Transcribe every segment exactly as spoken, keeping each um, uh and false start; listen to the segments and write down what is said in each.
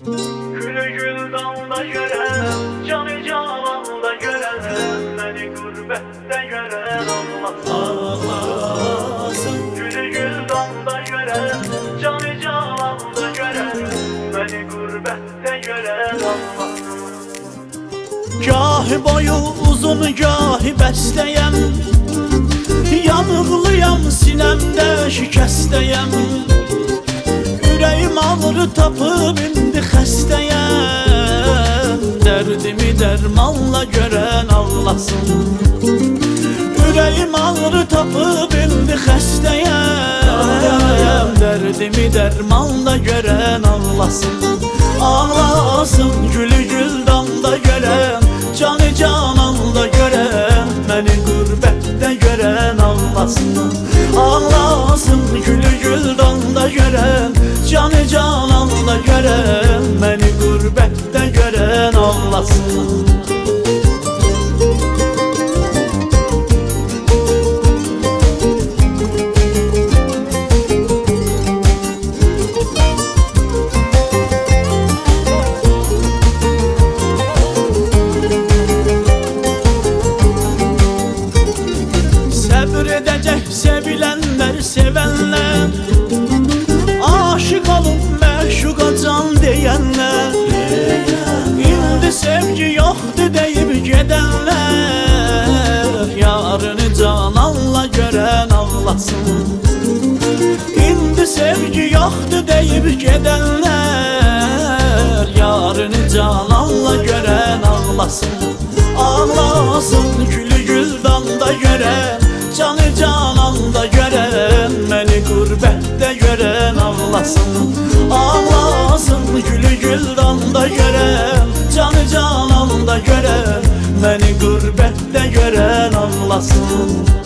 Gülü gül dalda gören, canı cananda gören, beni gurbette gören Allah'sın. Gülü gül dalda gören, canı cananda gören, beni gurbette gören Allah'sın. Gahi boyu uzun gahi bəstəyəm, yanıqlıyam sinəmdə şikəstəyəm. Ürəyim ağrı tapıb indi xəstəyəm, dərdimi dərmanla görən Allahsın. Ürəyim ağrı tapıb indi xəstəyəm, dərdimi dərmanla görən Allahsın. Ağlasın gülü gül damda görən, canı cananda görən, məni qürbətdə görən Allahsın. Ağlasın gülü gül damda görən, canı cananda görən, məni qürbətdə görən Allahsın. Sevilenler, sevenler, aşık olup məşuqa can deyənlər, indi sevgi yoxdur deyib gedənlər, yarını cananla görən Allahsın. İndi sevgi yoxdur deyib gedənlər, yarını cananla görən Allahsın. Ağlasın gülü gül damda görən, canı cananda görən, məni qürbətdə görən Allahsın. Ağlasın gülü gül damda görən, canı cananda görən, məni qürbətdə görən Allahsın.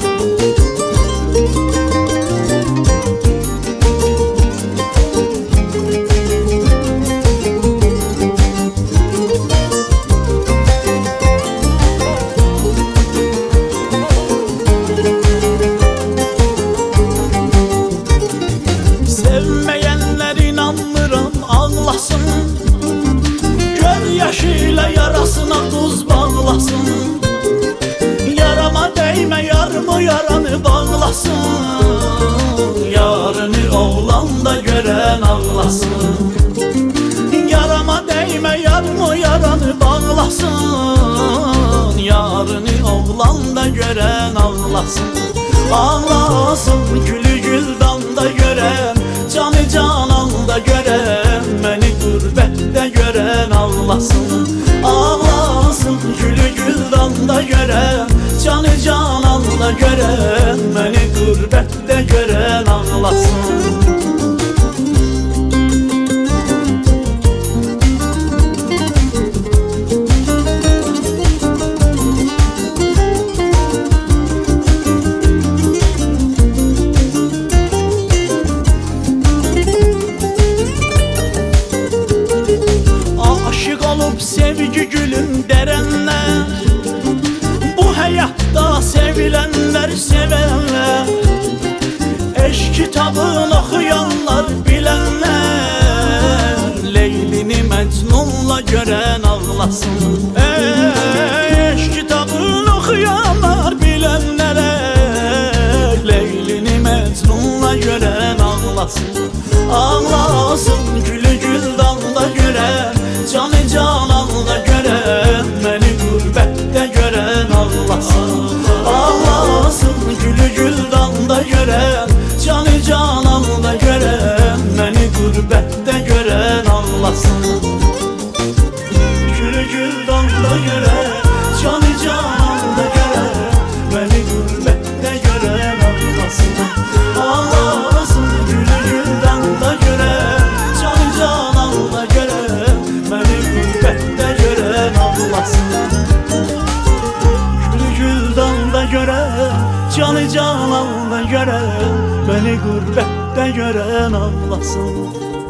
Sevməyənlər inanmıram ağlasın, göz yaşıyla yarasına tuz bağlasın. Yarama dəymə yarımı yaranı bağlasın, yarını oğlan da görən ağlasın. Yarama dəymə yarımı yaranı bağlasın, yarını oğlan da görən ağlasın. Ağlasın gülü gül damda görən, canı cananda görən, məni qürbətdə görən Allahsın. Ağlasın gülü gül damda görən, canı cananda görən, məni qürbətdə görən Allahsın. Sevgi gülüm derənlər, bu həyatda sevilenler, sevenler, eşk kitabını oxuyanlar, bilenler, Leylini Məcnunla görən ağlasın. Eşk kitabını oxuyanlar, bilenler, Leylini Məcnunla görən ağlasın. Ağlasın gülü gül damda görən, canı cananda görən, məni qürbətdə görən Allahsın. Ağlasın gülü gül damda görən, canı cananda görən, məni qürbətdə görən Allahsın. Gülü gül damda görən, canı cananda görən, məni qürbətdə görən Allahsın. Ağlasın gülü gül damda görən, canı cananda görən, məni qürbətdə görən Allahsın. Gülü gül damda görən, canı cananda görən, məni qürbətdə görən Allahsın.